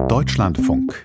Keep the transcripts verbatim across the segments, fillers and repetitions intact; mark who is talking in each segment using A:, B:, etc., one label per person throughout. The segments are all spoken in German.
A: Deutschlandfunk.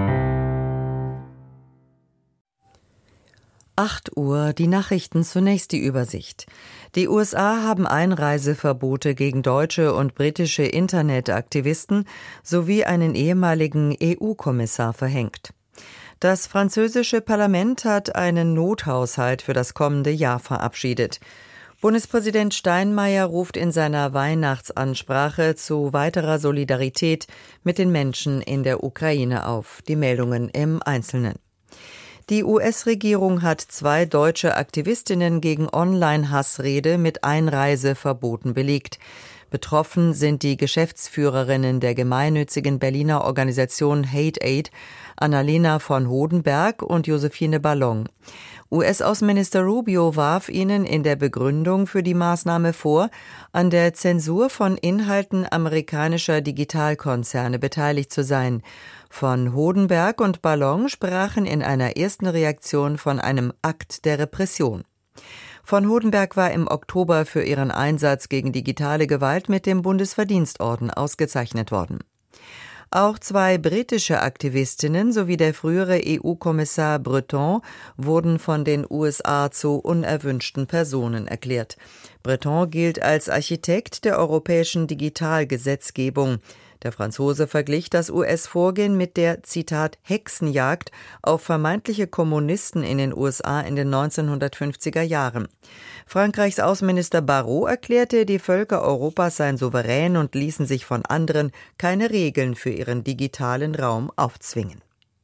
B: acht Uhr, die Nachrichten, zunächst die Übersicht. Die U S A haben Einreiseverbote gegen deutsche und britische Internetaktivisten sowie einen ehemaligen E U-Kommissar verhängt. Das französische Parlament hat einen Nothaushalt für das kommende Jahr verabschiedet. Bundespräsident Steinmeier ruft in seiner Weihnachtsansprache zu weiterer Solidarität mit den Menschen in der Ukraine auf. Die Meldungen im Einzelnen. Die U S-Regierung hat zwei deutsche Aktivistinnen gegen Online-Hassrede mit Einreiseverboten belegt. Betroffen sind die Geschäftsführerinnen der gemeinnützigen Berliner Organisation Hate Aid, Annalena von Hodenberg und Josephine Ballon. U S-Außenminister Rubio warf ihnen in der Begründung für die Maßnahme vor, an der Zensur von Inhalten amerikanischer Digitalkonzerne beteiligt zu sein. Von Hodenberg und Ballon sprachen in einer ersten Reaktion von einem Akt der Repression. Von Hodenberg war im Oktober für ihren Einsatz gegen digitale Gewalt mit dem Bundesverdienstorden ausgezeichnet worden. Auch zwei britische Aktivistinnen sowie der frühere E U-Kommissar Breton wurden von den U S A zu unerwünschten Personen erklärt. Breton gilt als Architekt der europäischen Digitalgesetzgebung. Der Franzose verglich das U S-Vorgehen mit der, Zitat, Hexenjagd auf vermeintliche Kommunisten in den U S A in den neunzehnhundertfünfziger Jahren. Frankreichs Außenminister Barrot erklärte, die Völker Europas seien souverän und ließen sich von anderen keine Regeln für ihren digitalen Raum aufzwingen.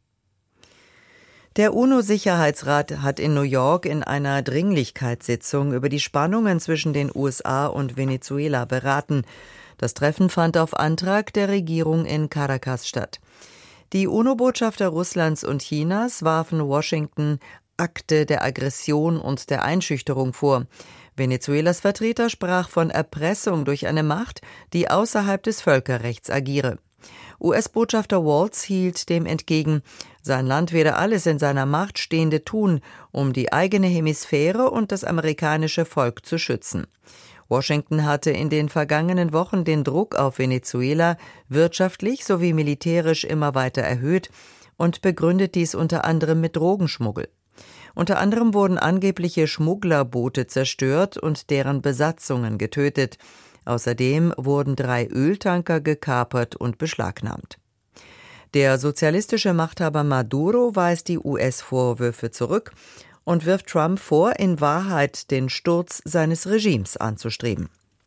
B: Der UNO-Sicherheitsrat hat in New York in einer Dringlichkeitssitzung über die Spannungen zwischen den U S A und Venezuela beraten. Das Treffen fand auf Antrag der Regierung in Caracas statt. Die UNO-Botschafter Russlands und Chinas warfen Washington Akte der Aggression und der Einschüchterung vor. Venezuelas Vertreter sprach von Erpressung durch eine Macht, die außerhalb des Völkerrechts agiere. U S-Botschafter Waltz hielt dem entgegen, sein Land werde alles in seiner Macht Stehende tun, um die eigene Hemisphäre und das amerikanische Volk zu schützen. Washington hatte in den vergangenen Wochen den Druck auf Venezuela wirtschaftlich sowie militärisch immer weiter erhöht und begründet dies unter anderem mit Drogenschmuggel. Unter anderem wurden angebliche Schmugglerboote zerstört und deren Besatzungen getötet. Außerdem wurden drei Öltanker gekapert und beschlagnahmt. Der sozialistische Machthaber Maduro weist die U S-Vorwürfe zurück und wirft Trump vor, in Wahrheit den Sturz seines Regimes anzustreben.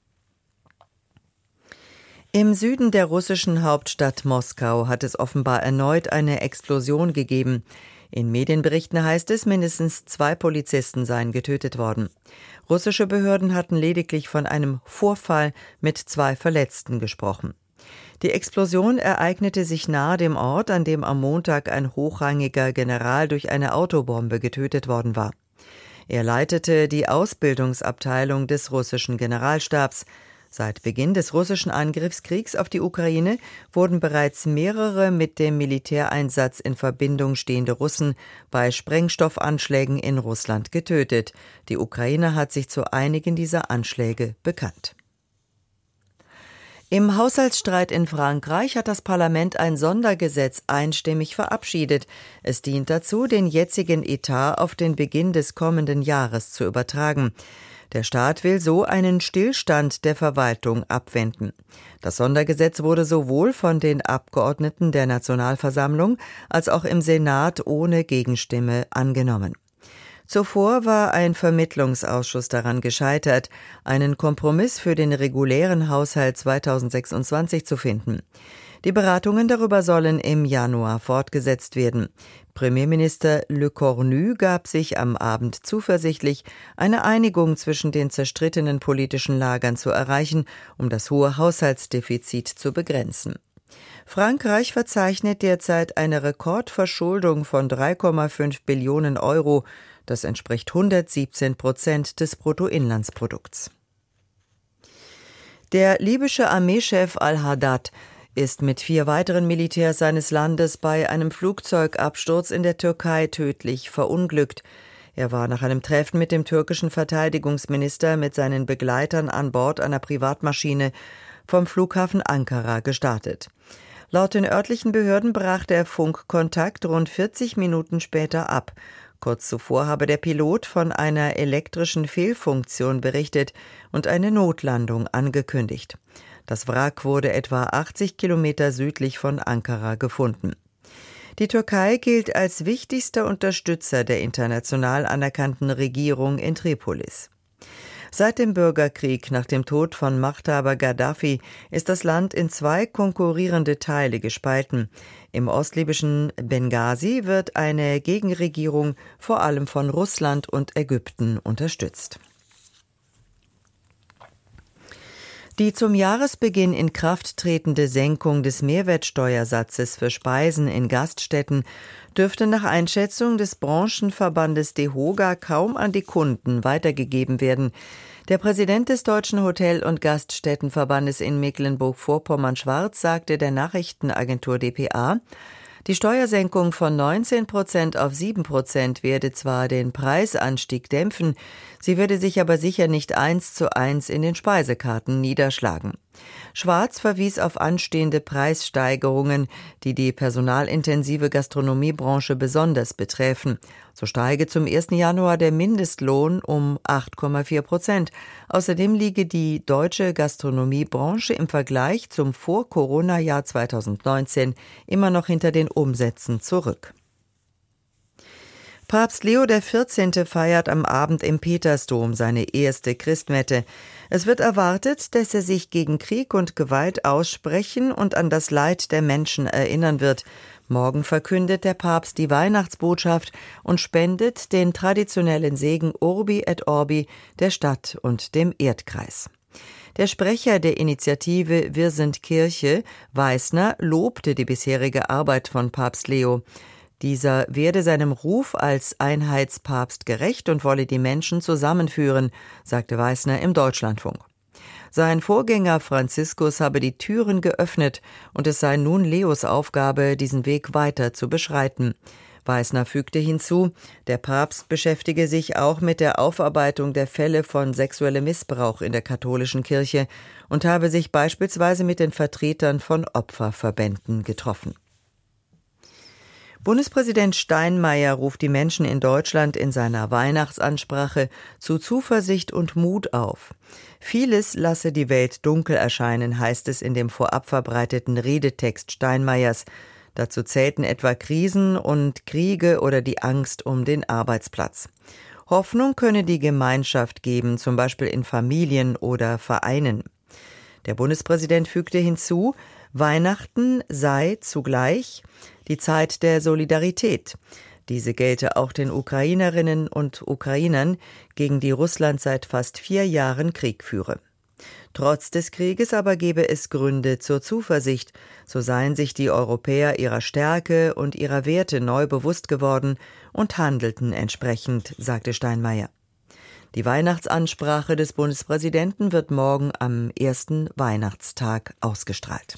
B: Im Süden der russischen Hauptstadt Moskau hat es offenbar erneut eine Explosion gegeben. In Medienberichten heißt es, mindestens zwei Polizisten seien getötet worden. Russische Behörden hatten lediglich von einem Vorfall mit zwei Verletzten gesprochen. Die Explosion ereignete sich nahe dem Ort, an dem am Montag ein hochrangiger General durch eine Autobombe getötet worden war. Er leitete die Ausbildungsabteilung des russischen Generalstabs. Seit Beginn des russischen Angriffskriegs auf die Ukraine wurden bereits mehrere mit dem Militäreinsatz in Verbindung stehende Russen bei Sprengstoffanschlägen in Russland getötet. Die Ukraine hat sich zu einigen dieser Anschläge bekannt. Im Haushaltsstreit in Frankreich hat das Parlament ein Sondergesetz einstimmig verabschiedet. Es dient dazu, den jetzigen Etat auf den Beginn des kommenden Jahres zu übertragen. Der Staat will so einen Stillstand der Verwaltung abwenden. Das Sondergesetz wurde sowohl von den Abgeordneten der Nationalversammlung als auch im Senat ohne Gegenstimme angenommen. Zuvor war ein Vermittlungsausschuss daran gescheitert, einen Kompromiss für den regulären Haushalt zweitausendsechsundzwanzig zu finden. Die Beratungen darüber sollen im Januar fortgesetzt werden. Premierminister Le Cornu gab sich am Abend zuversichtlich, eine Einigung zwischen den zerstrittenen politischen Lagern zu erreichen, um das hohe Haushaltsdefizit zu begrenzen. Frankreich verzeichnet derzeit eine Rekordverschuldung von drei Komma fünf Billionen Euro. Das entspricht hundertsiebzehn Prozent des Bruttoinlandsprodukts. Der libysche Armeechef al-Haddad ist mit vier weiteren Militärs seines Landes bei einem Flugzeugabsturz in der Türkei tödlich verunglückt. Er war nach einem Treffen mit dem türkischen Verteidigungsminister mit seinen Begleitern an Bord einer Privatmaschine vom Flughafen Ankara gestartet. Laut den örtlichen Behörden brach der Funkkontakt rund vierzig Minuten später ab. Kurz zuvor habe der Pilot von einer elektrischen Fehlfunktion berichtet und eine Notlandung angekündigt. Das Wrack wurde etwa achtzig Kilometer südlich von Ankara gefunden. Die Türkei gilt als wichtigster Unterstützer der international anerkannten Regierung in Tripolis. Seit dem Bürgerkrieg nach dem Tod von Machthaber Gaddafi ist das Land in zwei konkurrierende Teile gespalten. Im ostlibyschen Benghazi wird eine Gegenregierung vor allem von Russland und Ägypten unterstützt. Die zum Jahresbeginn in Kraft tretende Senkung des Mehrwertsteuersatzes für Speisen in Gaststätten dürfte nach Einschätzung des Branchenverbandes DEHOGA kaum an die Kunden weitergegeben werden. Der Präsident des Deutschen Hotel- und Gaststättenverbandes in Mecklenburg-Vorpommern-Schwarz sagte der Nachrichtenagentur D P A, die Steuersenkung von neunzehn Prozent auf sieben Prozent werde zwar den Preisanstieg dämpfen, sie werde sich aber sicher nicht eins zu eins in den Speisekarten niederschlagen. Schwarz verwies auf anstehende Preissteigerungen, die die personalintensive Gastronomiebranche besonders betreffen. So steige zum ersten Januar der Mindestlohn um acht Komma vier Prozent. Außerdem liege die deutsche Gastronomiebranche im Vergleich zum Vor-Corona-Jahr zweitausendneunzehn immer noch hinter den Umsätzen zurück. Papst Leo der vierzehnte feiert am Abend im Petersdom seine erste Christmette. Es wird erwartet, dass er sich gegen Krieg und Gewalt aussprechen und an das Leid der Menschen erinnern wird. Morgen verkündet der Papst die Weihnachtsbotschaft und spendet den traditionellen Segen Urbi et Orbi der Stadt und dem Erdkreis. Der Sprecher der Initiative Wir sind Kirche, Weisner, lobte die bisherige Arbeit von Papst Leo. Dieser werde seinem Ruf als Einheitspapst gerecht und wolle die Menschen zusammenführen, sagte Weisner im Deutschlandfunk. Sein Vorgänger Franziskus habe die Türen geöffnet und es sei nun Leos Aufgabe, diesen Weg weiter zu beschreiten. Weisner fügte hinzu, der Papst beschäftige sich auch mit der Aufarbeitung der Fälle von sexuellem Missbrauch in der katholischen Kirche und habe sich beispielsweise mit den Vertretern von Opferverbänden getroffen. Bundespräsident Steinmeier ruft die Menschen in Deutschland in seiner Weihnachtsansprache zu Zuversicht und Mut auf. Vieles lasse die Welt dunkel erscheinen, heißt es in dem vorab verbreiteten Redetext Steinmeiers. Dazu zählten etwa Krisen und Kriege oder die Angst um den Arbeitsplatz. Hoffnung könne die Gemeinschaft geben, zum Beispiel in Familien oder Vereinen. Der Bundespräsident fügte hinzu, Weihnachten sei zugleich die Zeit der Solidarität. Diese gelte auch den Ukrainerinnen und Ukrainern, gegen die Russland seit fast vier Jahren Krieg führe. Trotz des Krieges aber gebe es Gründe zur Zuversicht. So seien sich die Europäer ihrer Stärke und ihrer Werte neu bewusst geworden und handelten entsprechend, sagte Steinmeier. Die Weihnachtsansprache des Bundespräsidenten wird morgen am ersten Weihnachtstag ausgestrahlt.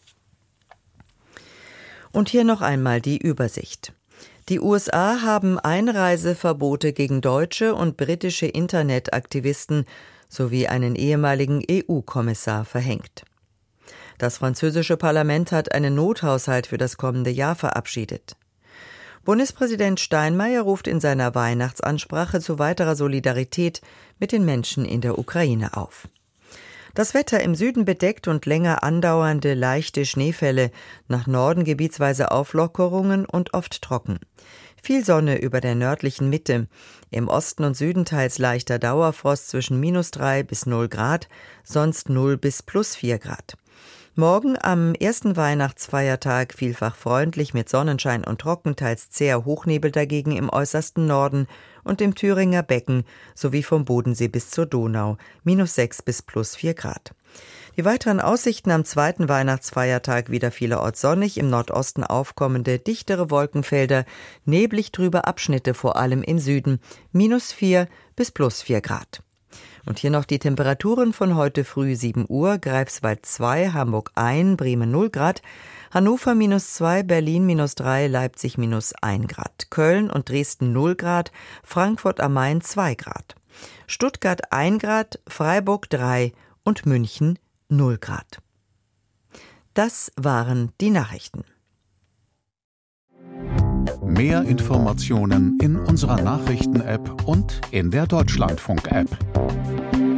B: Und hier noch einmal die Übersicht. Die U S A haben Einreiseverbote gegen deutsche und britische Internetaktivisten sowie einen ehemaligen E U-Kommissar verhängt. Das französische Parlament hat einen Nothaushalt für das kommende Jahr verabschiedet. Bundespräsident Steinmeier ruft in seiner Weihnachtsansprache zu weiterer Solidarität mit den Menschen in der Ukraine auf. Das Wetter im Süden bedeckt und länger andauernde leichte Schneefälle, nach Norden gebietsweise Auflockerungen und oft trocken. Viel Sonne über der nördlichen Mitte, im Osten und Süden teils leichter Dauerfrost zwischen minus drei bis null Grad, sonst null bis plus vier Grad. Morgen am ersten Weihnachtsfeiertag vielfach freundlich mit Sonnenschein und trocken, teils zäher Hochnebel dagegen im äußersten Norden und im Thüringer Becken sowie vom Bodensee bis zur Donau, minus sechs bis plus vier Grad. Die weiteren Aussichten am zweiten Weihnachtsfeiertag wieder vielerorts sonnig, im Nordosten aufkommende, dichtere Wolkenfelder, neblig trübe Abschnitte vor allem im Süden, minus vier bis plus vier Grad. Und hier noch die Temperaturen von heute früh sieben Uhr, Greifswald zwei, Hamburg eins, Bremen null Grad, Hannover minus zwei, Berlin minus drei, Leipzig minus ein Grad, Köln und Dresden null Grad, Frankfurt am Main zwei Grad, Stuttgart ein Grad, Freiburg drei und München null Grad. Das waren die Nachrichten.
A: Mehr Informationen in unserer Nachrichten-App und in der Deutschlandfunk-App.